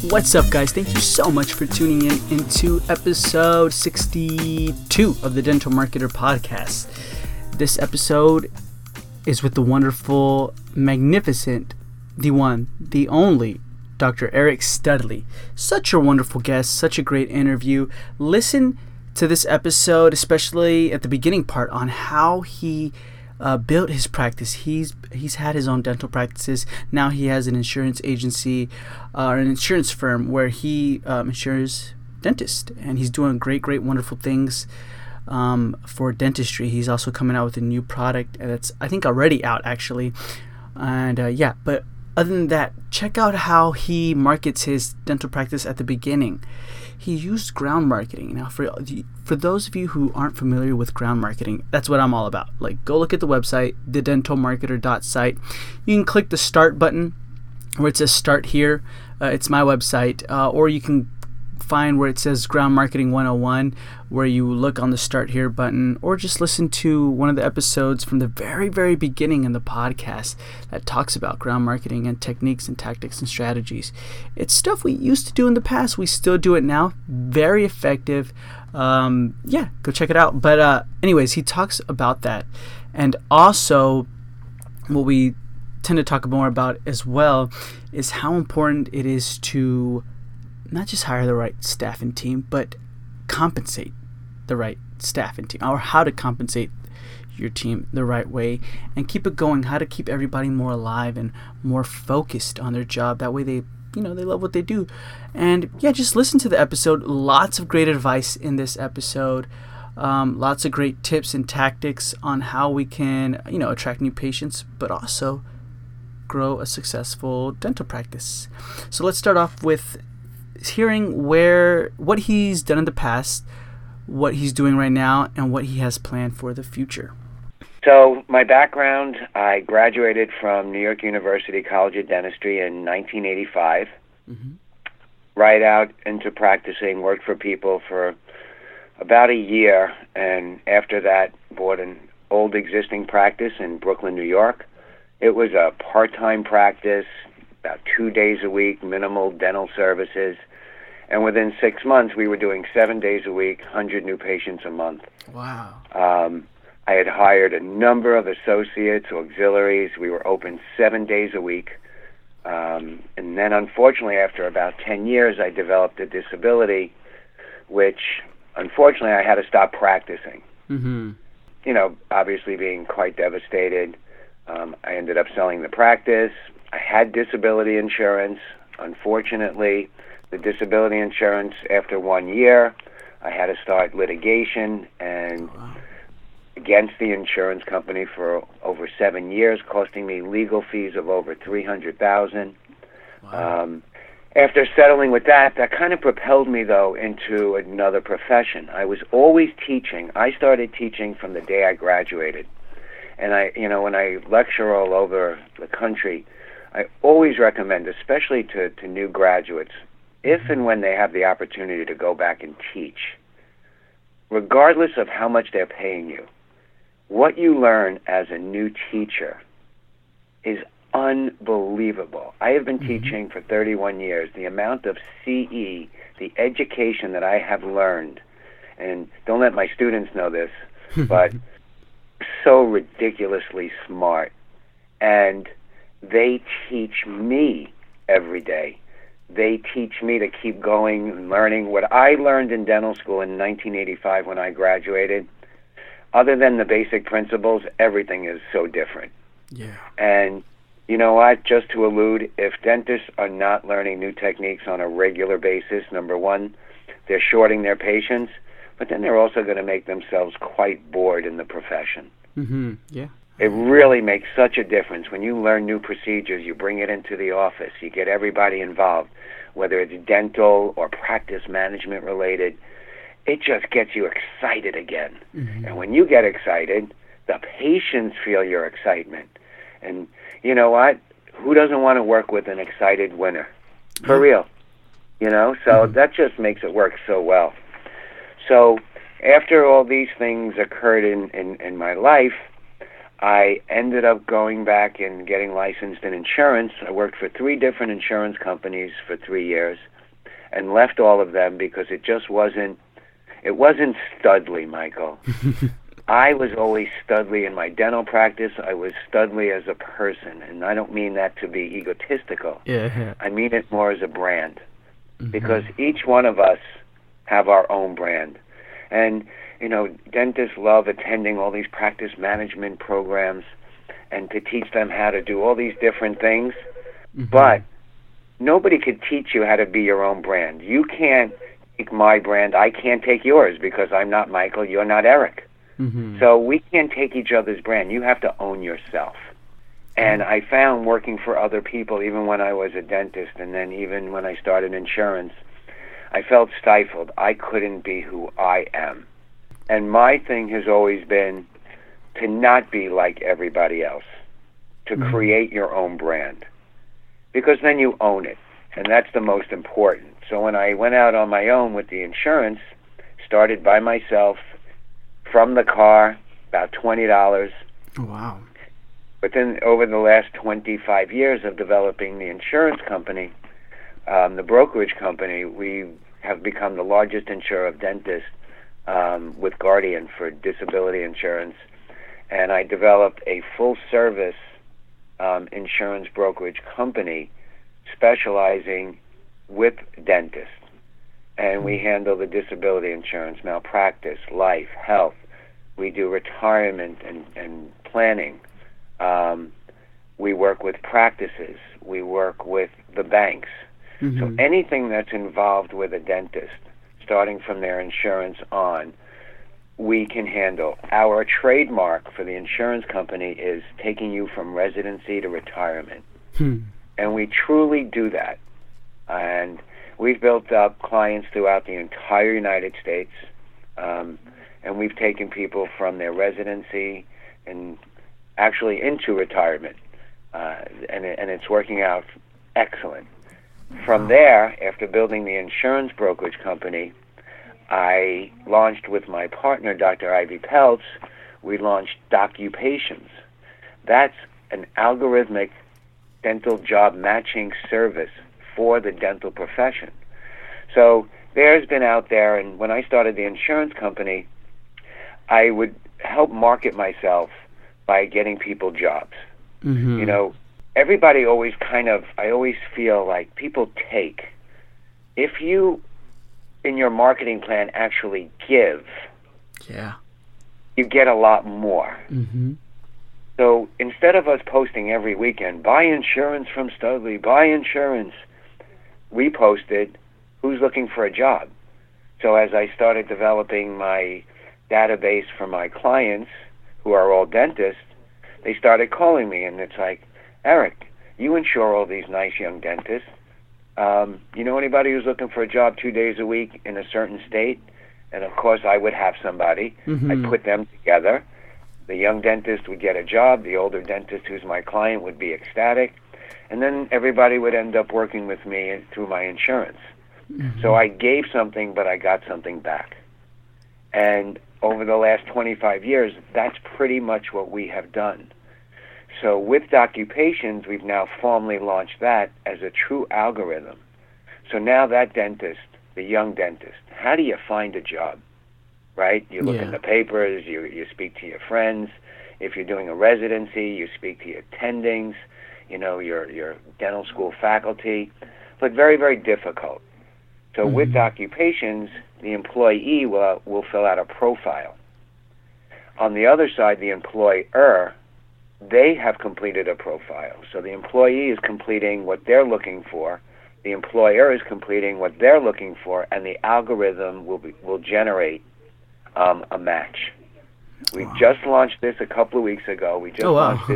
What's up, guys? Thank you so much for tuning in into episode 62 of the Dental Marketer Podcast. This episode is with the wonderful, magnificent, the one, the only, Dr. Eric Studley. Such a wonderful guest, such a great interview. Listen to this episode, especially at the beginning part, on how he built his practice. He's had his own dental practices. Now he has an insurance agency or an insurance firm where he insures dentists, and he's doing great, wonderful things for dentistry. He's also coming out with a new product that's, I think, already out actually. And but other than that, check out how he markets his dental practice at the beginning. He used ground marketing. Now, for those of you who aren't familiar with ground marketing, that's what I'm all about. Like, go look at the website, thedentalmarketer.site. You can click the start button where it says start here. It's my website. Or you can find where it says Ground Marketing 101, where you look on the start here button, or just listen to one of the episodes from the very beginning in the podcast that talks about ground marketing and techniques and tactics and strategies. It's stuff we used to do in the past. We still do it now. Very effective. Go check it out. But anyways, he talks about that. And also what we tend to talk more about as well is how important it is to not just hire the right staff and team, but compensate the right staff and team, or how to compensate your team the right way and keep it going, how to keep everybody more alive and more focused on their job. That way they love what they do. And just listen to the episode. Lots of great advice in this episode. Lots of great tips and tactics on how we can, attract new patients, but also grow a successful dental practice. So let's start off with hearing what he's done in the past, what he's doing right now, and what he has planned for the future. So my background, I graduated from New York University College of Dentistry in 1985. Mm-hmm. Right out into practicing, worked for people for about a year, and after that bought an old existing practice in Brooklyn, New York. It was a part-time practice, about 2 days a week, minimal dental services. And within 6 months, we were doing 7 days a week, 100 new patients a month. Wow. I had hired a number of associates, auxiliaries. We were open 7 days a week. And then, unfortunately, after about 10 years, I developed a disability, which, unfortunately, I had to stop practicing. Mm-hmm. Obviously being quite devastated. I ended up selling the practice. I had disability insurance. Unfortunately, the disability insurance, after 1 year, I had to start litigation and against the insurance company for over 7 years, costing me legal fees of over $300,000. Wow. After settling with that kind of propelled me, though, into another profession. I was always teaching. I started teaching from the day I graduated. And when I lecture all over the country, I always recommend, especially to new graduates, if and when they have the opportunity to go back and teach, regardless of how much they're paying you, what you learn as a new teacher is unbelievable. I have been teaching for 31 years. The amount of CE, the education that I have learned, and don't let my students know this, but so ridiculously smart. And they teach me every day. They teach me to keep going and learning. What I learned in dental school in 1985 when I graduated, other than the basic principles, everything is so different. Yeah. And you know what? Just to allude, if dentists are not learning new techniques on a regular basis, number one, they're shorting their patients, but then they're also going to make themselves quite bored in the profession. Mm-hmm. Yeah. It really makes such a difference. When you learn new procedures, you bring it into the office, you get everybody involved, whether it's dental or practice management related, it just gets you excited again. Mm-hmm. And when you get excited, the patients feel your excitement. And you know what? Who doesn't want to work with an excited winner? For real. So that just makes it work so well. So after all these things occurred in my life, I ended up going back and getting licensed in insurance. I worked for 3 different insurance companies for 3 years and left all of them because it wasn't studly, Michael. I was always studly in my dental practice. I was studly as a person, and I don't mean that to be egotistical. Yeah. I mean it more as a brand, because each one of us have our own brand. And, dentists love attending all these practice management programs and to teach them how to do all these different things. But nobody could teach you how to be your own brand. You can't take my brand. I can't take yours because I'm not Michael. You're not Eric. So we can't take each other's brand. You have to own yourself. And I found working for other people, even when I was a dentist and then even when I started insurance, I felt stifled. I couldn't be who I am. And my thing has always been to not be like everybody else, to create your own brand, because then you own it, and that's the most important. So when I went out on my own with the insurance, started by myself, from the car, about $20. Wow. But then over the last 25 years of developing the insurance company, the brokerage company, we have become the largest insurer of dentists with Guardian for disability insurance. And I developed a full-service insurance brokerage company specializing with dentists. And we handle the disability insurance, malpractice, life, health. We do retirement and planning. We work with practices. We work with the banks. So anything that's involved with a dentist, starting from their insurance on, we can handle. Our trademark for the insurance company is taking you from residency to retirement. And we truly do that. And we've built up clients throughout the entire United States, and we've taken people from their residency and actually into retirement, and it's working out excellent. From there, after building the insurance brokerage company, I launched with my partner, Dr. Ivy Peltz, we launched Doccupations. That's an algorithmic dental job matching service for the dental profession. So there's been out there, and when I started the insurance company, I would help market myself by getting people jobs. Everybody always I always feel like people take. If you, in your marketing plan, actually give, you get a lot more. So instead of us posting every weekend, buy insurance from Studley, buy insurance, we posted, who's looking for a job? So as I started developing my database for my clients, who are all dentists, they started calling me, and it's like, Eric, you insure all these nice young dentists. You know anybody who's looking for a job 2 days a week in a certain state? And of course I would have somebody. I'd put them together. The young dentist would get a job. The older dentist, who's my client, would be ecstatic. And then everybody would end up working with me through my insurance. So I gave something, but I got something back. And over the last 25 years, that's pretty much what we have done. So with Doccupations, we've now formally launched that as a true algorithm. So now that dentist, the young dentist, how do you find a job, right? You look in the papers, you speak to your friends. If you're doing a residency, you speak to your attendings, your dental school faculty, but very, very difficult. So with Doccupations, the employee will fill out a profile. On the other side, the employer, they have completed a profile. So the employee is completing what they're looking for, the employer is completing what they're looking for, and the algorithm will generate a match. We just launched this a couple of weeks ago. We just launched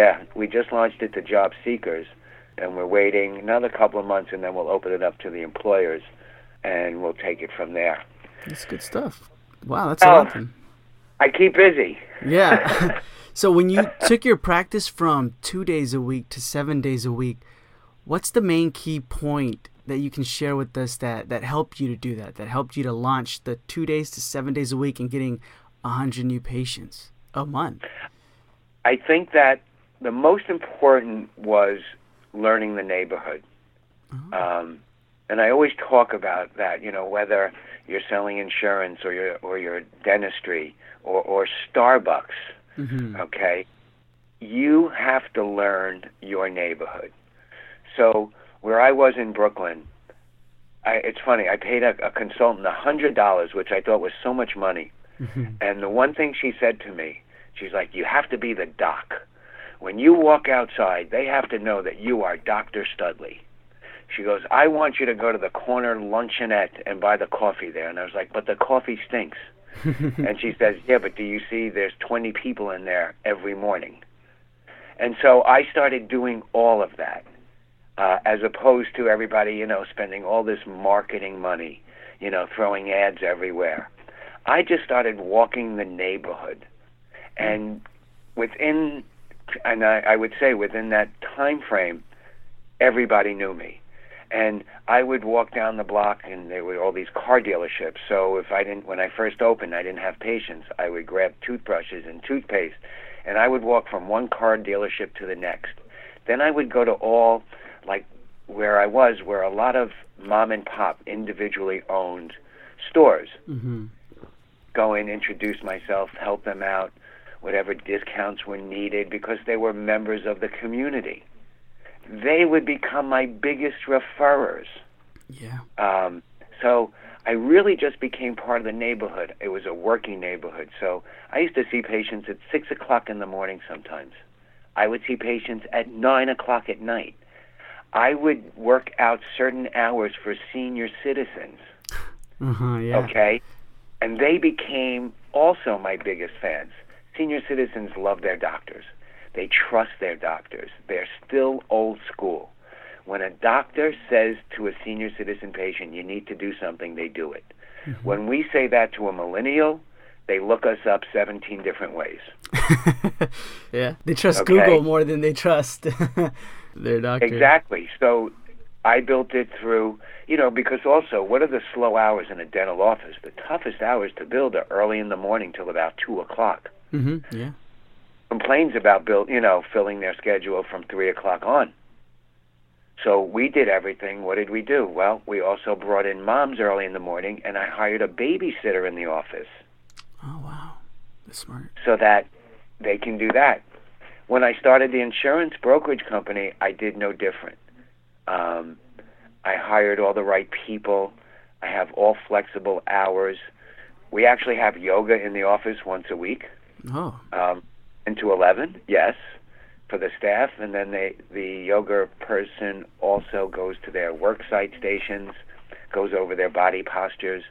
it to job seekers, and we're waiting another couple of months, and then we'll open it up to the employers, and we'll take it from there. That's good stuff. Wow, that's awesome. I keep busy. Yeah. So when you took your practice from 2 days a week to 7 days a week, what's the main key point that you can share with us that helped you to do that helped you to launch the 2 days to 7 days a week and getting 100 new patients a month? I think that the most important was learning the neighborhood. And I always talk about that, whether you're selling insurance or your dentistry or Starbucks, okay? You have to learn your neighborhood. So where I was in Brooklyn, it's funny, I paid a consultant $100, which I thought was so much money. And the one thing she said to me, she's like, you have to be the doc. When you walk outside, they have to know that you are Dr. Studley. She goes, I want you to go to the corner luncheonette and buy the coffee there. And I was like, but the coffee stinks. And she says, yeah, but do you see there's 20 people in there every morning? And so I started doing all of that, as opposed to everybody, spending all this marketing money, throwing ads everywhere. I just started walking the neighborhood. And I would say within that time frame, everybody knew me. And I would walk down the block, and there were all these car dealerships. So when I first opened, I didn't have patience. I would grab toothbrushes and toothpaste, and I would walk from one car dealership to the next. Then I would go to all, like where I was, where a lot of mom and pop individually owned stores. Go in, introduce myself, help them out, whatever discounts were needed, because they were members of the community. They would become my biggest referrers. Yeah. So I really just became part of the neighborhood. It was a working neighborhood. So I used to see patients at 6 o'clock in the morning sometimes. I would see patients at 9 o'clock at night. I would work out certain hours for senior citizens. Yeah. Okay? And they became also my biggest fans. Senior citizens love their doctors. They trust their doctors. They're still old school. When a doctor says to a senior citizen patient, you need to do something, they do it. When we say that to a millennial, they look us up 17 different ways. Yeah, they trust Google more than they trust their doctor. Exactly. So I built it through, because also, what are the slow hours in a dental office? The toughest hours to build are early in the morning till about 2 o'clock. Yeah. Complains about filling their schedule from 3 o'clock on. So we did everything. What did we do? Well, we also brought in moms early in the morning, and I hired a babysitter in the office. Oh, wow. That's smart. So that they can do that. When I started the insurance brokerage company, I did no different. I hired all the right people. I have all flexible hours. We actually have yoga in the office once a week. Oh. 10 to 11, yes, for the staff, and then the yoga person also goes to their work site stations, goes over their body postures,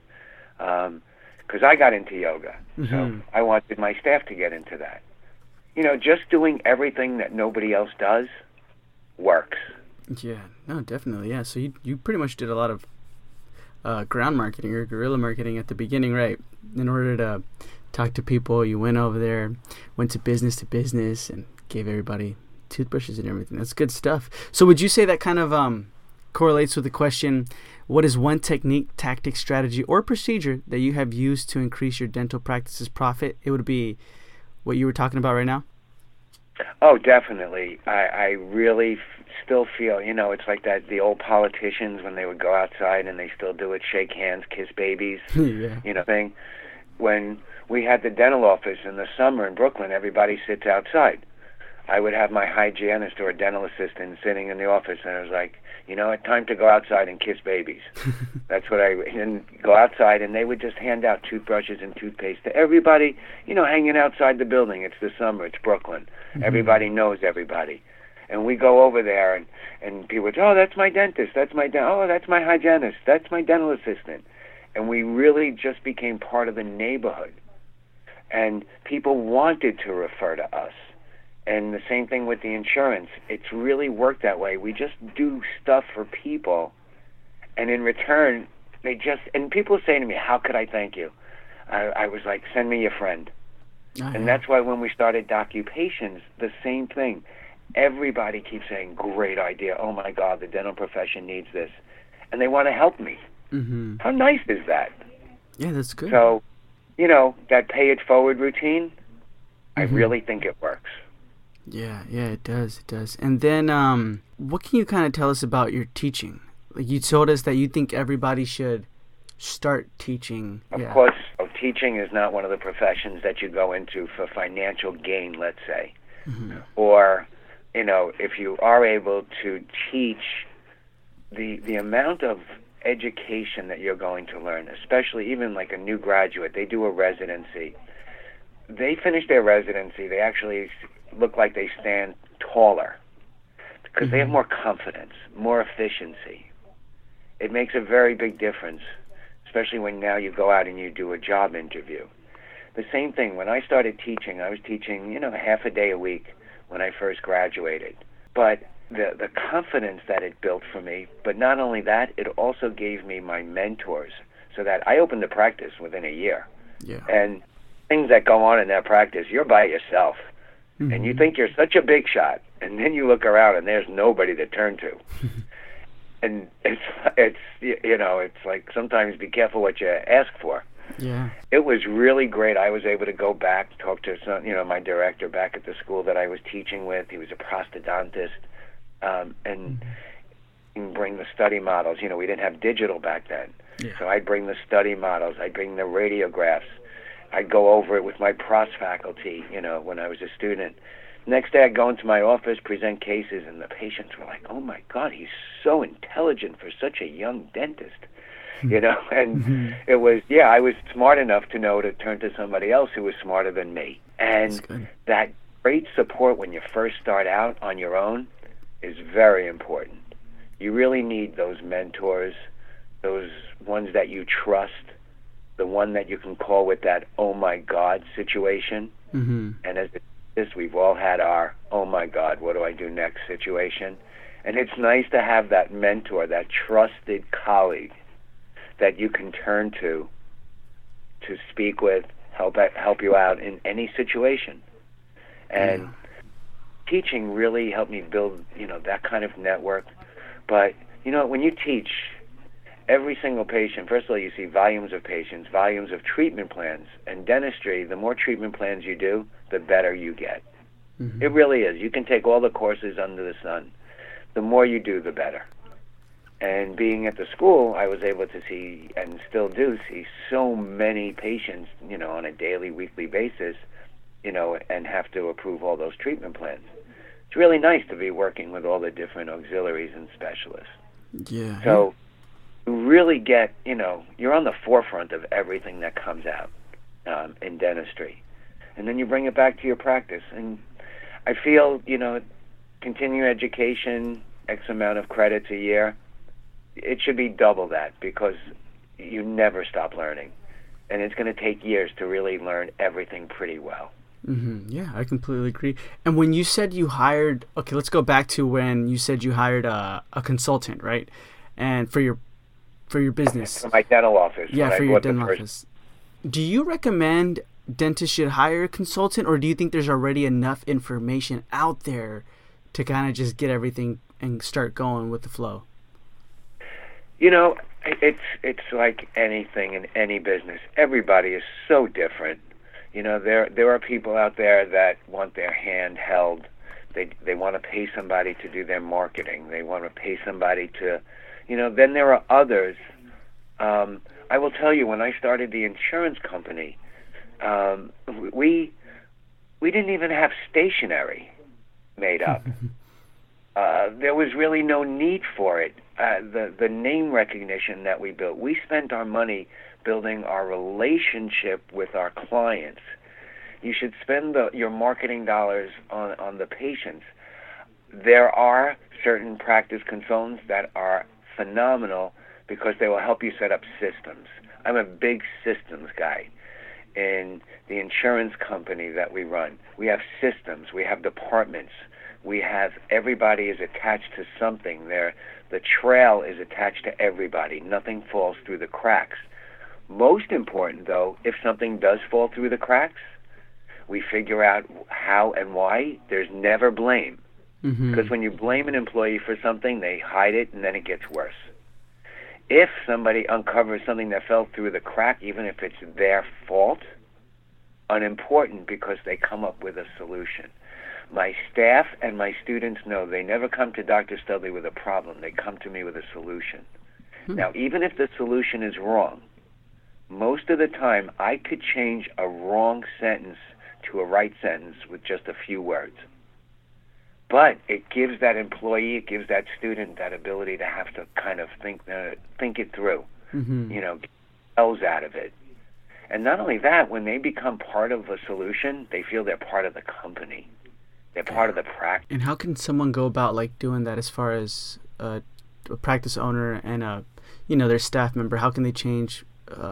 because I got into yoga, so I wanted my staff to get into that. Just doing everything that nobody else does works. Yeah, no, definitely, yeah. So you pretty much did a lot of ground marketing or guerrilla marketing at the beginning, right? In order to talk to people, you went over there, went to business, and gave everybody toothbrushes and everything. That's good stuff. So would you say that kind of correlates with the question, what is one technique, tactic, strategy, or procedure that you have used to increase your dental practice's profit? It would be what you were talking about right now? Oh, definitely. I really still feel, it's like that, the old politicians when they would go outside and they still do it, shake hands, kiss babies, thing. When we had the dental office in the summer in Brooklyn, everybody sits outside. I would have my hygienist or a dental assistant sitting in the office, and I was like, it's time to go outside and kiss babies. That's what and go outside, and they would just hand out toothbrushes and toothpaste to everybody, hanging outside the building. It's the summer, it's Brooklyn. Everybody knows everybody. And we go over there, and people would say, oh, that's my dentist, that's my hygienist, that's my dental assistant. And we really just became part of the neighborhood. And people wanted to refer to us. And the same thing with the insurance. It's really worked that way. We just do stuff for people, and in return, and people say to me, how could I thank you? I was like, send me your friend. And that's why when we started Docupations, the same thing. Everybody keeps saying, great idea. Oh, my God, the dental profession needs this. And they want to help me. How nice is that? Yeah, that's good. So, that pay it forward routine, I really think it works. Yeah, it does. And then, what can you kind of tell us about your teaching? Like, you told us that you think everybody should start teaching. Of course, teaching is not one of the professions that you go into for financial gain, let's say. Mm-hmm. Or, if you are able to teach, the amount of education that you're going to learn, especially even like a new graduate, they do a residency. They finish their residency, they actually look like they stand taller because mm-hmm. they have more confidence, more efficiency. It makes a very big difference, especially when now you go out and you do a job interview. The same thing, when I started teaching, I was teaching, half a day a week when I first graduated. But the confidence that it built for me, but not only that, it also gave me my mentors so that I opened the practice within a year. Yeah. And things that go on in that practice, you're by yourself. Mm-hmm. And you think you're such a big shot, and then you look around and there's nobody to turn to. And it's like sometimes be careful what you ask for. Yeah. It was really great. I was able to go back, talk to my director back at the school that I was teaching with. He was a prosthodontist, and bring the study models. We didn't have digital back then. Yeah. So I'd bring the study models. I'd bring the radiographs. I'd go over it with my pros faculty, when I was a student. Next day I'd go into my office, present cases, and the patients were like, oh my God, he's so intelligent for such a young dentist. And it was, I was smart enough to know to turn to somebody else who was smarter than me. And that great support when you first start out on your own is very important. You really need those mentors, those ones that you trust, the one that you can call with that oh my God situation. Mm-hmm. And as this, we've all had our oh my God, what do I do next situation. And it's nice to have that mentor, that trusted colleague that you can turn to speak with, help you out in any situation. And teaching really helped me build, that kind of network. But, when you teach every single patient, first of all, you see volumes of patients, volumes of treatment plans. And dentistry, the more treatment plans you do, the better you get. Mm-hmm. It really is. You can take all the courses under the sun. The more you do, the better. And being at the school, I was able to see, and still do see, so many patients, on a daily, weekly basis, and have to approve all those treatment plans. It's really nice to be working with all the different auxiliaries and specialists. Yeah. So you really get, you're on the forefront of everything that comes out in dentistry. And then you bring it back to your practice. And I feel, continuing education, X amount of credits a year, it should be double that because you never stop learning. And it's going to take years to really learn everything pretty well. Mm-hmm. Yeah, I completely agree. And when you said you hired, okay, let's go back to when you said you hired a consultant, right? And for your business. For my dental office. Yeah, for your dental office. Do you recommend dentists should hire a consultant, or do you think there's already enough information out there to kind of just get everything and start going with the flow? It's like anything in any business. Everybody is so different. There are people out there that want their hand held. They want to pay somebody to do their marketing. They want to pay somebody to, then there are others. I will tell you, when I started the insurance company, we didn't even have stationery made up. There was really no need for it. The name recognition that we built, we spent our money building our relationship with our clients. You should spend your marketing dollars on the patients. There are certain practice consultants that are phenomenal because they will help you set up systems. I'm a big systems guy. In the insurance company that we run, we have systems, we have departments, we have everybody is attached to something. The trail is attached to everybody. Nothing falls through the cracks. Most important, though, if something does fall through the cracks, we figure out how and why. There's never blame. Mm-hmm. Because when you blame an employee for something, they hide it, and then it gets worse. If somebody uncovers something that fell through the crack, even if it's their fault, unimportant because they come up with a solution. My staff and my students know they never come to Dr. Studley with a problem. They come to me with a solution. Now, even if the solution is wrong, most of the time I could change a wrong sentence to a right sentence with just a few words. But it gives that employee, it gives that student that ability to have to kind of think it through, get themselves out of it. And not only that, when they become part of a solution, they feel they're part of the company. They're part of the practice. And how can someone go about doing that as far as a practice owner and their staff member? How can they change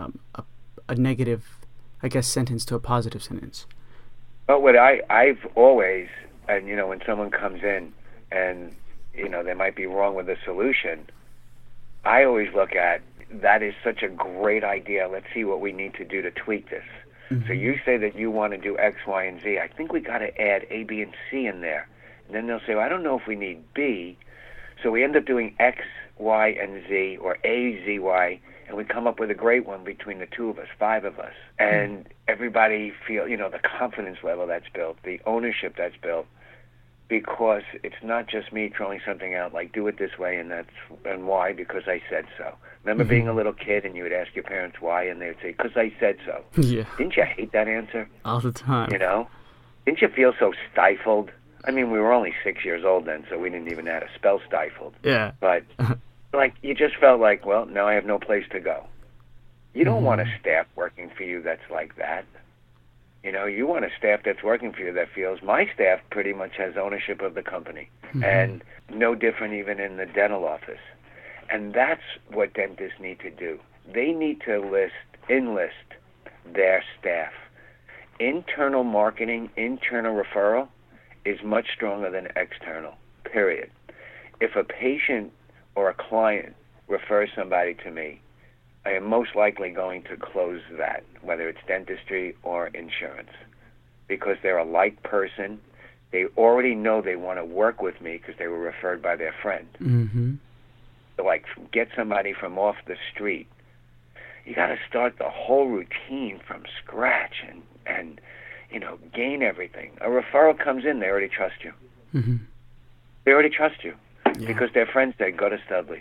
a negative, sentence to a positive sentence? Well, what I've always, and when someone comes in and they might be wrong with a solution, I always look at, that is such a great idea. Let's see what we need to do to tweak this. So you say that you want to do X, Y, and Z. I think we got to add A, B, and C in there. And then they'll say, well, I don't know if we need B. So we end up doing X, Y, and Z, or A, Z, Y, and we come up with a great one between the two of us, 5 of us. And everybody feel, the confidence level that's built, the ownership that's built, because it's not just me throwing something out like, do it this way, and why, because I said so. Remember being a little kid and you would ask your parents why, and they would say, because I said so. Yeah. Didn't you hate that answer? All the time. Didn't you feel so stifled? I mean, we were only 6 years old then, so we didn't even know how to spell stifled. Yeah. But, you just felt like, well, now I have no place to go. You don't want a staff working for you that's like that. You want a staff that's working for you that feels, my staff pretty much has ownership of the company. And no different even in the dental office. And that's what dentists need to do. They need to enlist their staff. Internal marketing, internal referral is much stronger than external, period. If a patient or a client refers somebody to me, I am most likely going to close that, whether it's dentistry or insurance, because they're a like person. They already know they want to work with me because they were referred by their friend. So, get somebody from off the street. You got to start the whole routine from scratch and gain everything. A referral comes in, they already trust you. They already trust you because their friends said, go to Studley.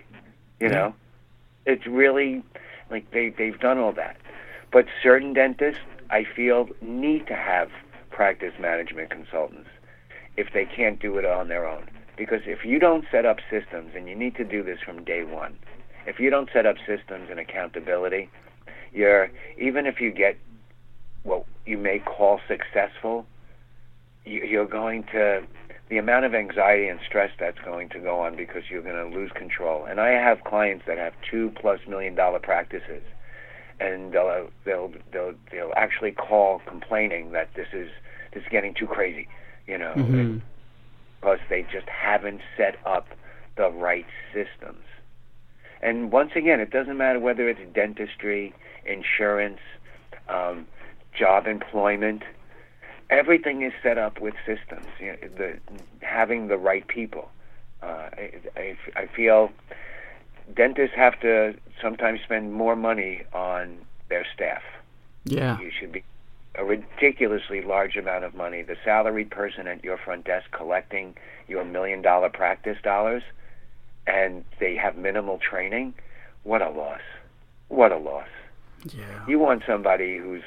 It's really they've done all that. But certain dentists, I feel, need to have practice management consultants if they can't do it on their own. Because if you don't set up systems, and you need to do this from day one, if you don't set up systems and accountability, even if you get what you may call successful, you're going to, the amount of anxiety and stress that's going to go on because you're going to lose control. And I have clients that have $2+ million practices, and they'll actually call complaining that this is getting too crazy, because they just haven't set up the right systems. And once again, it doesn't matter whether it's dentistry, insurance, job employment. Everything is set up with systems. Having the right people. I feel dentists have to sometimes spend more money on their staff. Yeah. You should be a ridiculously large amount of money. The salaried person at your front desk collecting your $1 million practice dollars, and they have minimal training. What a loss. What a loss. Yeah. You want somebody who's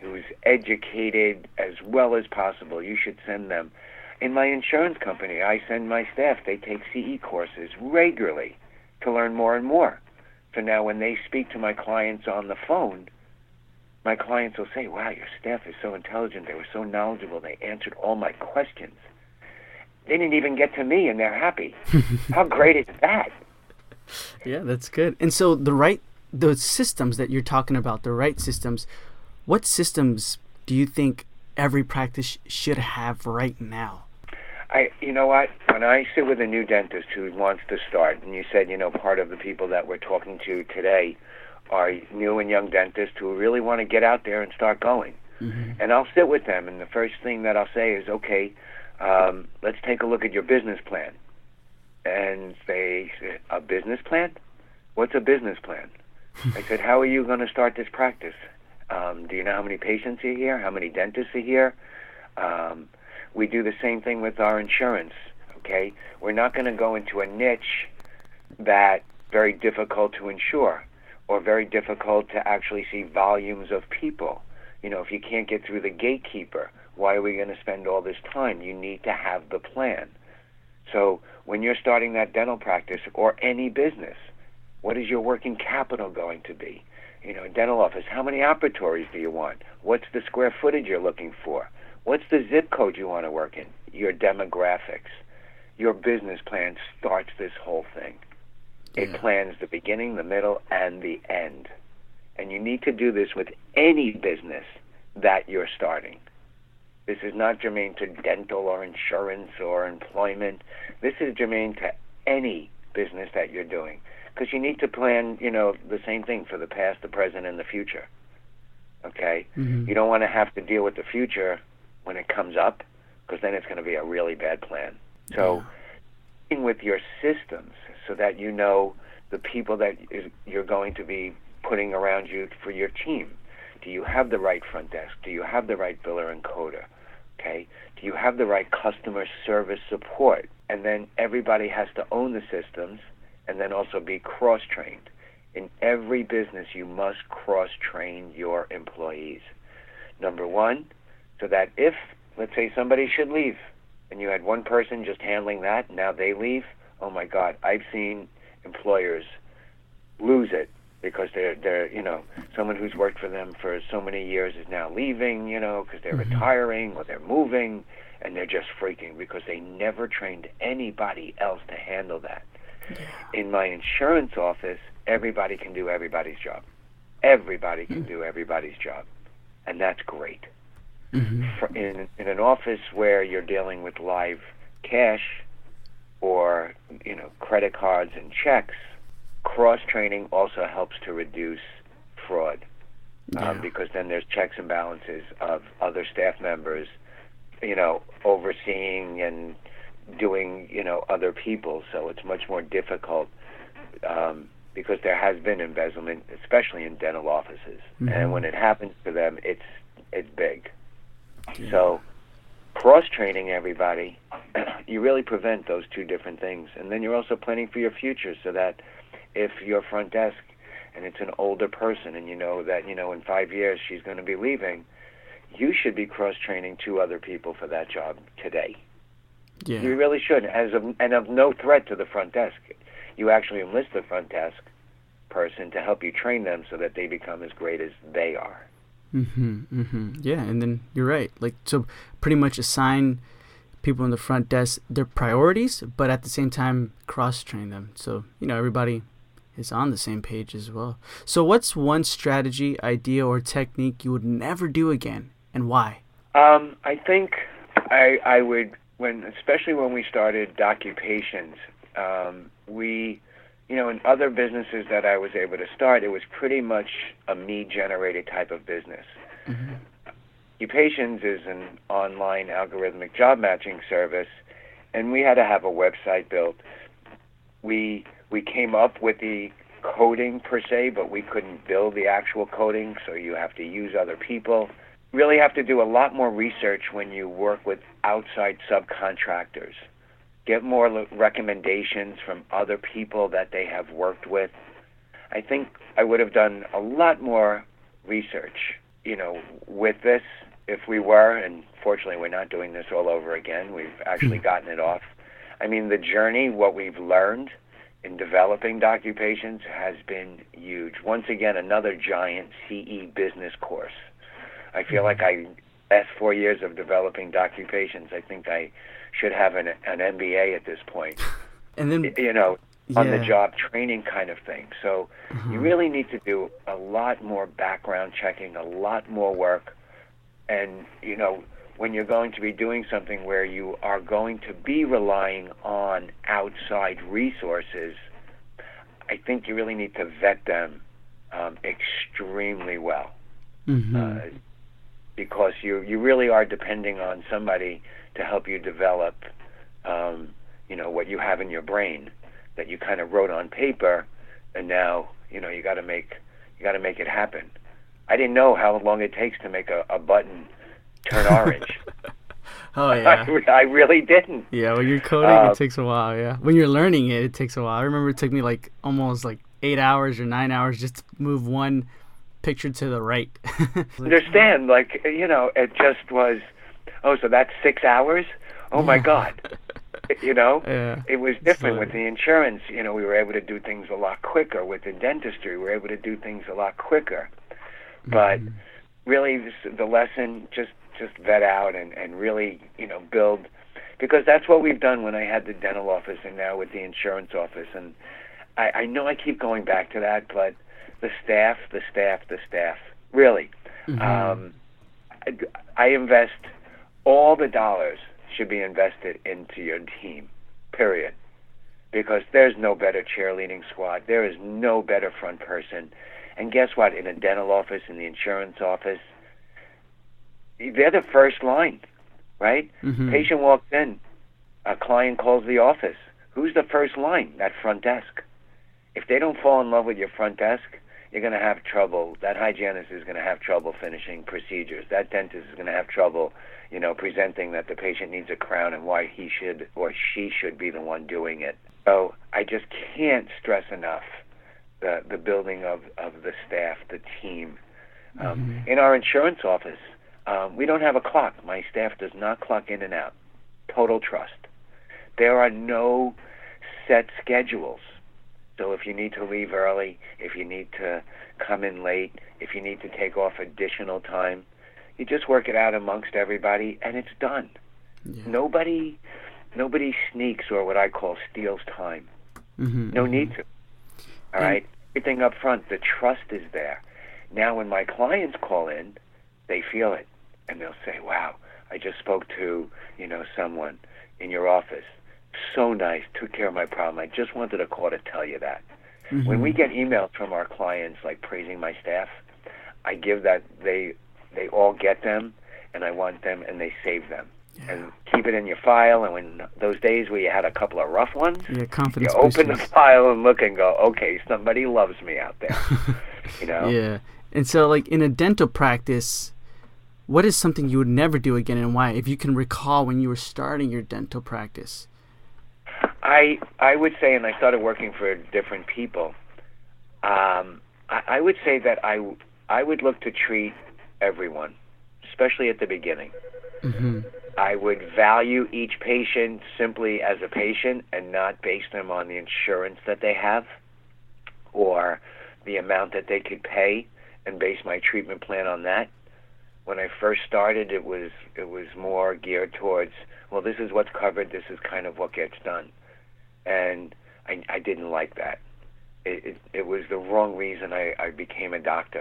educated as well as possible. You should send them. In my insurance company, I send my staff, they take CE courses regularly to learn more and more. So now when they speak to my clients on the phone, my clients will say, wow, your staff is so intelligent. They were so knowledgeable. They answered all my questions. They didn't even get to me, and they're happy. How great is that? Yeah, that's good. And so the systems that you're talking about, the right systems, what systems do you think every practice should have right now? You know what? When I sit with a new dentist who wants to start, and you said, part of the people that we're talking to today are new and young dentists who really want to get out there and start going. And I'll sit with them, and the first thing that I'll say is, okay, let's take a look at your business plan. And they say, a business plan? What's a business plan? I said, how are you going to start this practice? Do you know how many patients are here? How many dentists are here? We do the same thing with our insurance, okay? We're not going to go into a niche that very difficult to insure or very difficult to actually see volumes of people. You know, if you can't get through the gatekeeper, why are we going to spend all this time? You need to have the plan. So when you're starting that dental practice or any business, what is your working capital going to be? You know, dental office, how many operatories do you want? What's the square footage you're looking for? What's the zip code you want to work in? Your demographics. Your business plan starts this whole thing. It plans the beginning, the middle, and the end. And you need to do this with any business that you're starting. This is not germane to dental or insurance or employment. This is germane to any business that you're doing. Because you need to plan, you know, the same thing for the past, the present, and the future. Okay? You don't want to have to deal with the future when it comes up, because then it's going to be a really bad plan. So, with your systems so that you know the people that you're going to be putting around you for your team. Do you have the right front desk? Do you have the right biller and coder? Okay? Do you have the right customer service support? And then everybody has to own the systems and then also be cross-trained. In every business, you must cross-train your employees. Number one, so that if, let's say, somebody should leave, and you had one person just handling that, now they leave, oh my God, I've seen employers lose it because they're you know, someone who's worked for them for so many years is now leaving, you know, because they're retiring or they're moving, and they're just freaking because they never trained anybody else to handle that. In my insurance office, everybody can do everybody's job. Everybody can do everybody's job, and that's great. In an office where you're dealing with live cash or, you know, credit cards and checks, cross-training also helps to reduce fraud because then there's checks and balances of other staff members, you know, overseeing and doing, you know, other people. So it's much more difficult because there has been embezzlement, especially in dental offices. And when it happens to them, it's big. So cross-training everybody, you really prevent those two different things. And then you're also planning for your future so that if your front desk and it's an older person and you know that, you know, in 5 years she's going to be leaving, you should be cross-training 2 other people for that job today. You really should, and of no threat to the front desk. You actually enlist the front desk person to help you train them so that they become as great as they are. Yeah, and then you're right. Like, so pretty much assign people in the front desk their priorities, but at the same time cross-train them. So, you know, everybody is on the same page as well. So what's one strategy, idea, or technique you would never do again, and why? I think I would, especially when we started Doccupations, we, you know, in other businesses that I was able to start, it was pretty much a me-generated type of business. Doccupations is an online algorithmic job matching service, and we had to have a website built. We came up with the coding per se, but we couldn't build the actual coding, so you have to use other people. Really have to do a lot more research when you work with outside subcontractors. Get more recommendations from other people that they have worked with. I think I would have done a lot more research, you know, with this if we were, and fortunately we're not doing this all over again. We've actually gotten it off. I mean, the journey, what we've learned in developing Doccupations has been huge. Once again, another giant CE business course. I feel like last 4 years of developing Doccupations, I think I should have an MBA at this point. And then, you know, on the job training kind of thing. So you really need to do a lot more background checking, a lot more work. And, you know, when you're going to be doing something where you are going to be relying on outside resources, I think you really need to vet them extremely well. Because you really are depending on somebody to help you develop, you know, what you have in your brain that you kind of wrote on paper, and now, you know, you got to make it happen. I didn't know how long it takes to make a button turn orange. Oh, yeah. I really didn't. Yeah, when you're coding, it takes a while, yeah. When you're learning it takes a while. I remember it took me like almost like 8 hours or 9 hours just to move one picture to the right. Understand, like, it just was, so that's 6 hours? Oh, my God. Yeah. It was different with the insurance. We were able to do things a lot quicker. With the dentistry, we were able to do things a lot quicker. But really, the lesson, just vet out and really, build, because that's what we've done when I had the dental office and now with the insurance office. And I know I keep going back to that, but the staff, really. I invest, all the dollars should be invested into your team, period. Because there's no better cheerleading squad. There is no better front person. And guess what? In a dental office, in the insurance office, they're the first line, right? Patient walks in, a client calls the office. Who's the first line? That front desk. If they don't fall in love with your front desk, you're going to have trouble. That hygienist is going to have trouble finishing procedures. That dentist is going to have trouble, presenting that the patient needs a crown and why he should or she should be the one doing it. So I just can't stress enough the building of the staff, the team. In our insurance office, we don't have a clock. My staff does not clock in and out. Total trust. There are no set schedules. So if you need to leave early, if you need to come in late, if you need to take off additional time, you just work it out amongst everybody, and it's done. Yeah. Nobody sneaks or what I call steals time. No need to. All right? Everything up front, the trust is there. Now when my clients call in, they feel it, and they'll say, wow, I just spoke to, someone in your office. So nice, took care of my problem. I just wanted to call to tell you that. When we get emails from our clients like praising my staff, I give that, they all get them, and I want them, and they save them. Yeah. And keep it in your file, and when those days where you had a couple of rough ones, confidence you open the file and look and go, okay, somebody loves me out there. Yeah. And so like in a dental practice, what is something you would never do again and why? If you can recall when you were starting your dental practice. I would say, and I started working for different people, I would say that I would look to treat everyone, especially at the beginning. I would value each patient simply as a patient and not base them on the insurance that they have or the amount that they could pay and base my treatment plan on that. When I first started, it was more geared towards, well, this is what's covered, this is kind of what gets done. And I didn't like that. It was the wrong reason I became a doctor.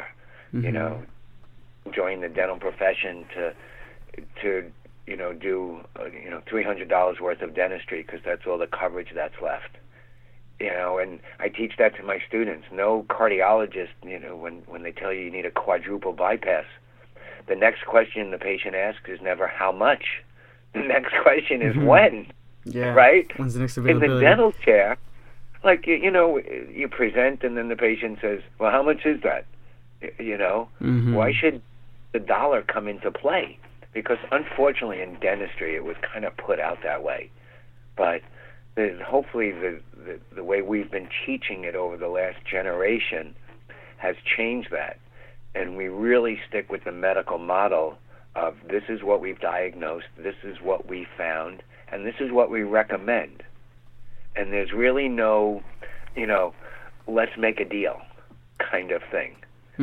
Joined the dental profession to do $300 worth of dentistry because that's all the coverage that's left. And I teach that to my students. No cardiologist, when they tell you need a quadruple bypass, the next question the patient asks is never how much. The next question is when. Yeah. Right? When's the next availability? In the dental chair, like, you present and then the patient says, well, how much is that? Why should the dollar come into play? Because unfortunately in dentistry it was kind of put out that way. But hopefully the way we've been teaching it over the last generation has changed that. And we really stick with the medical model of this is what we've diagnosed, this is what we found, and this is what we recommend. And there's really no, let's make a deal kind of thing.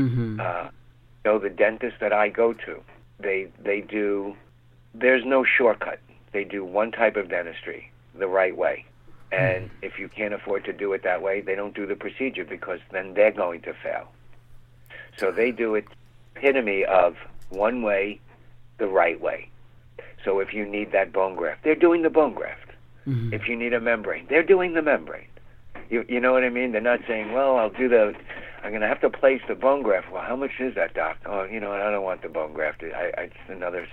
The dentist that I go to, they do, there's no shortcut. They do one type of dentistry the right way. And if you can't afford to do it that way, they don't do the procedure because then they're going to fail. So they do it epitome of one way, the right way. So if you need that bone graft, they're doing the bone graft. If you need a membrane, they're doing the membrane. You know what I mean? They're not saying, well, I'm going to have to place the bone graft. Well, how much is that, doc? Oh, I don't want the bone graft. It's another,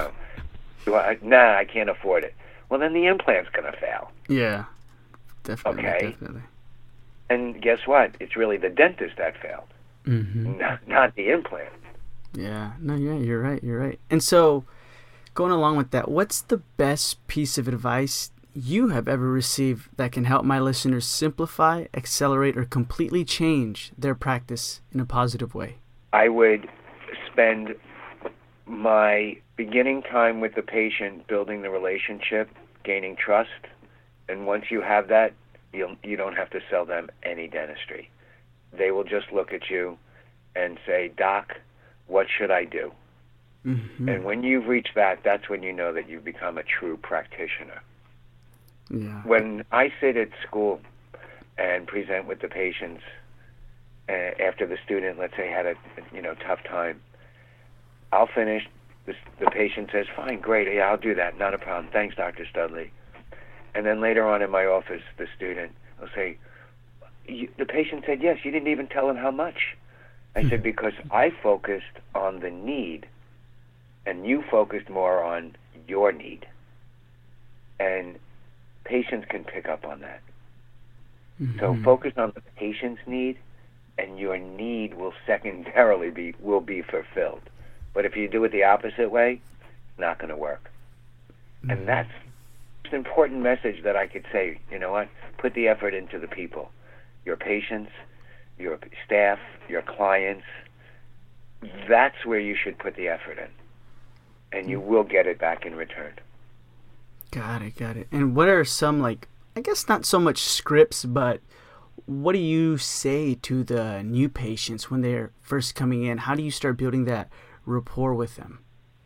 I can't afford it. Well, then the implant's going to fail. Yeah, definitely. Okay. Definitely. And guess what? It's really the dentist that failed, not the implant. Yeah, no, you're right. And so Going along with that, what's the best piece of advice you have ever received that can help my listeners simplify, accelerate, or completely change their practice in a positive way? I would spend my beginning time with the patient building the relationship, gaining trust, and once you have that, you don't have to sell them any dentistry. They will just look at you and say, "Doc, what should I do?" Mm-hmm. And when you've reached that, that's when you know that you've become a true practitioner. Yeah. When I sit at school and present with the patients after the student, let's say, had a tough time, I'll finish. The patient says, "Fine, great, yeah, I'll do that, not a problem. Thanks, Dr. Studley." And then later on in my office, the student will say, "The patient said yes. You didn't even tell him how much." I said, "Because I focused on the need, and you focused more on your need." And patients can pick up on that. Mm-hmm. So focus on the patient's need, and your need will secondarily be fulfilled. But if you do it the opposite way, it's not going to work. Mm-hmm. And that's an important message that I could say. You know what? Put the effort into the people, your patients, your staff, your clients. That's where you should put the effort in, and you will get it back in return. Got it. And what are some, I guess not so much scripts, but what do you say to the new patients when they're first coming in? How do you start building that rapport with them?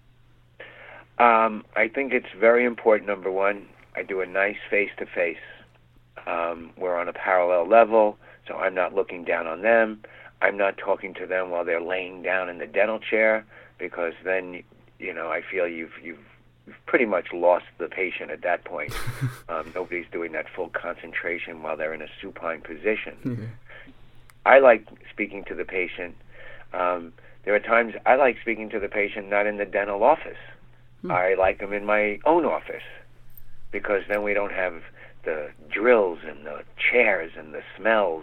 I think it's very important. Number one, I do a nice face-to-face. We're on a parallel level, so I'm not looking down on them. I'm not talking to them while they're laying down in the dental chair, because then, I feel you've pretty much lost the patient at that point. Nobody's doing that full concentration while they're in a supine position. Mm-hmm. I like speaking to the patient. There are times I like speaking to the patient not in the dental office. I like them in my own office, because then we don't have the drills and the chairs and the smells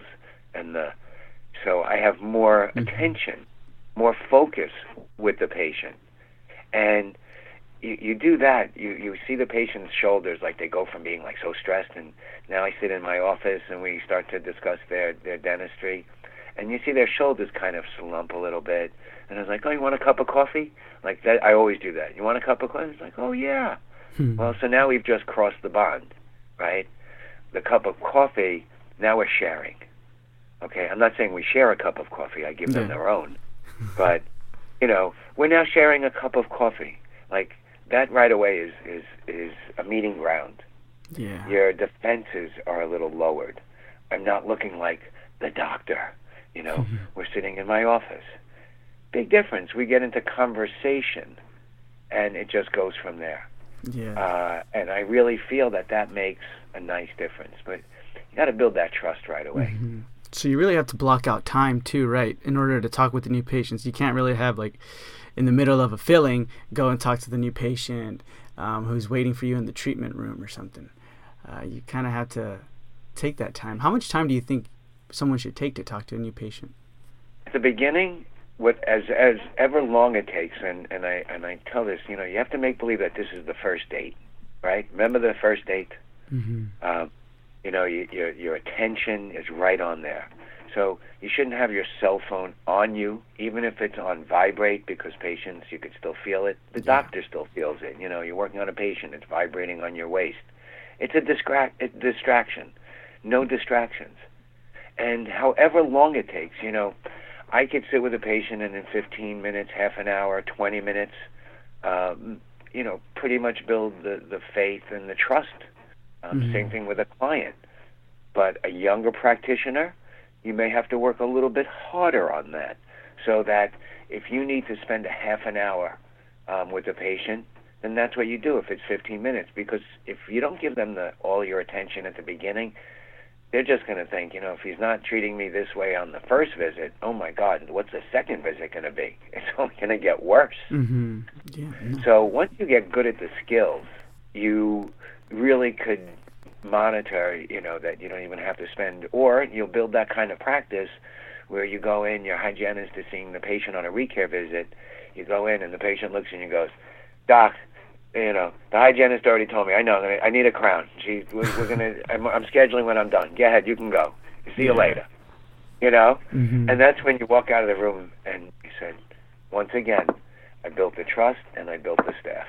so I have more attention, more focus with the patient. And you do that, you see the patient's shoulders, they go from being so stressed, and now I sit in my office and we start to discuss their dentistry, and you see their shoulders kind of slump a little bit, and I was like, "Oh, you want a cup of coffee?" Like that, I always do that. "You want a cup of coffee?" It's like, "Oh yeah." Well, so now we've just crossed the bond, right? The cup of coffee, now we're sharing. Okay, I'm not saying we share a cup of coffee. I give them their own. But, we're now sharing a cup of coffee. That right away is a meeting ground. Yeah. Your defenses are a little lowered. I'm not looking like the doctor. We're sitting in my office. Big difference. We get into conversation, and it just goes from there. Yeah. And I really feel that makes a nice difference. But you got to build that trust right away. Mm-hmm. So you really have to block out time too, right? In order to talk with the new patients. You can't really have in the middle of a filling, go and talk to the new patient who's waiting for you in the treatment room or something. You kind of have to take that time. How much time do you think someone should take to talk to a new patient? At the beginning, as ever long it takes, and I tell this, you have to make believe that this is the first date, right? Remember the first date? Mm-hmm. Your attention is right on there. So you shouldn't have your cell phone on you, even if it's on vibrate, because patients, you could still feel it. The doctor still feels it. You're working on a patient, it's vibrating on your waist. It's a distraction. No distractions. And however long it takes, I could sit with a patient and in 15 minutes, half an hour, 20 minutes, pretty much build the faith and the trust. Same thing with a client. But a younger practitioner, you may have to work a little bit harder on that, so that if you need to spend a half an hour with a patient, then that's what you do if it's 15 minutes. Because if you don't give them all your attention at the beginning, they're just going to think, if he's not treating me this way on the first visit, oh my God, what's the second visit going to be? It's only going to get worse. Mm-hmm. Yeah. So once you get good at the skills, you really could monitor, that you don't even have to spend, or you'll build that kind of practice where you go in, your hygienist is seeing the patient on a recare visit, you go in and the patient looks and you goes, "Doc, The hygienist already told me. I know. I need a crown. We're gonna. I'm scheduling when I'm done. Go ahead. You can go. See you later. Mm-hmm. And that's when you walk out of the room and you said, once again, I built the trust and I built the staff.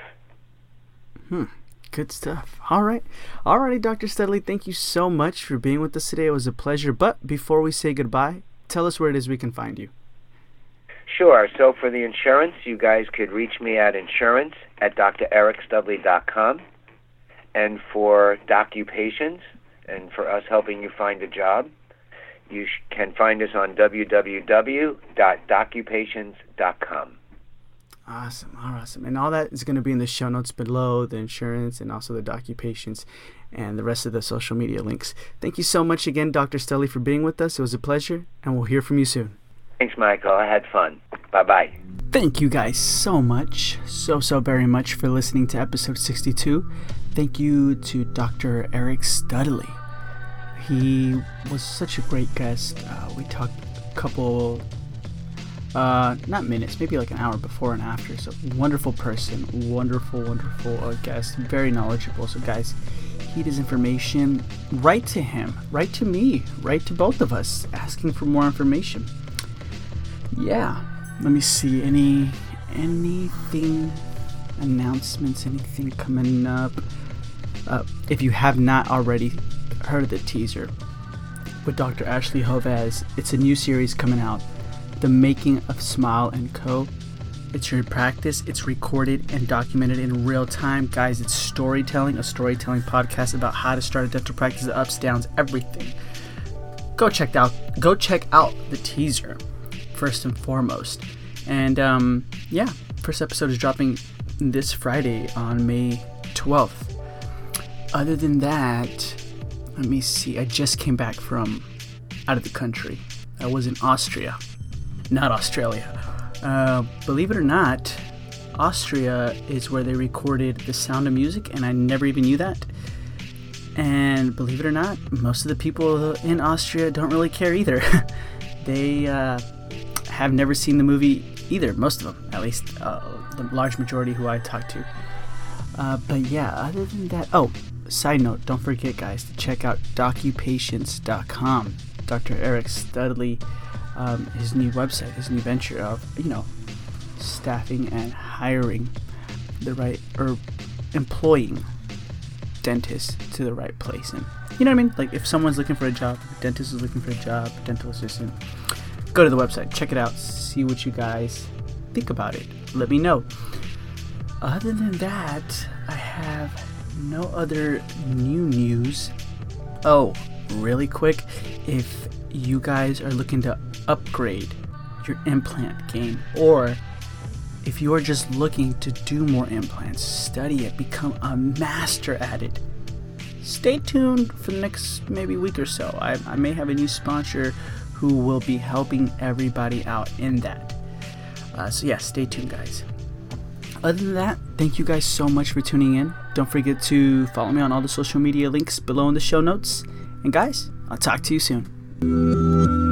Good stuff. Alrighty, Dr. Studley, thank you so much for being with us today. It was a pleasure. But before we say goodbye, tell us where it is we can find you. Sure. So for the insurance, you guys could reach me at insurance@drericstudley.com. And for Docupations, and for us helping you find a job, you can find us on www.docupations.com. Awesome. And all that is going to be in the show notes below, the insurance and also the Docupations and the rest of the social media links. Thank you so much again, Dr. Studley, for being with us. It was a pleasure, and we'll hear from you soon. Thanks, Michael. I had fun. Bye-bye. Thank you guys so much, so very much for listening to episode 62. Thank you to Dr. Eric Studley. He was such a great guest. We talked a couple, not minutes, maybe like an hour before and after. So wonderful person, wonderful guest, very knowledgeable. So guys, heed his information. Write to him, write to me, write to both of us, asking for more information. Yeah, let me see, anything, announcements, anything coming up. If you have not already heard the teaser with Dr. Ashley Hovaz, it's a new series coming out, The Making of Smile & Co. It's your practice. It's recorded and documented in real time. Guys, it's storytelling, a storytelling podcast about how to start a dental practice, the ups, downs, everything. Go check out the teaser first and foremost. And first episode is dropping this Friday on May 12th. Other than that, let me see. I just came back from out of the country. I was in Austria, not Australia. Believe it or not, Austria is where they recorded The Sound of Music, and I never even knew that. And believe it or not, most of the people in Austria don't really care either. They have never seen the movie either, most of them, at least the large majority who I talked to. But yeah, other than that, side note, don't forget, guys, to check out Docupations.com. Dr. Eric Studley, his new website, his new venture of, staffing and hiring the right, or employing dentists to the right place. And you know what I mean? Like, if someone's looking for a job, if a dentist is looking for a job, dental assistant, go to the website, check it out, see what you guys think about it. Let me know. Other than that, I have no other new news. Oh, really quick, if you guys are looking to upgrade your implant game, or if you are just looking to do more implants, study it, become a master at it, stay tuned for the next maybe week or so. I may have a new sponsor who will be helping everybody out in that. So yeah, stay tuned, guys. Other than that, thank you guys so much for tuning in. Don't forget to follow me on all the social media links below in the show notes. And guys, I'll talk to you soon.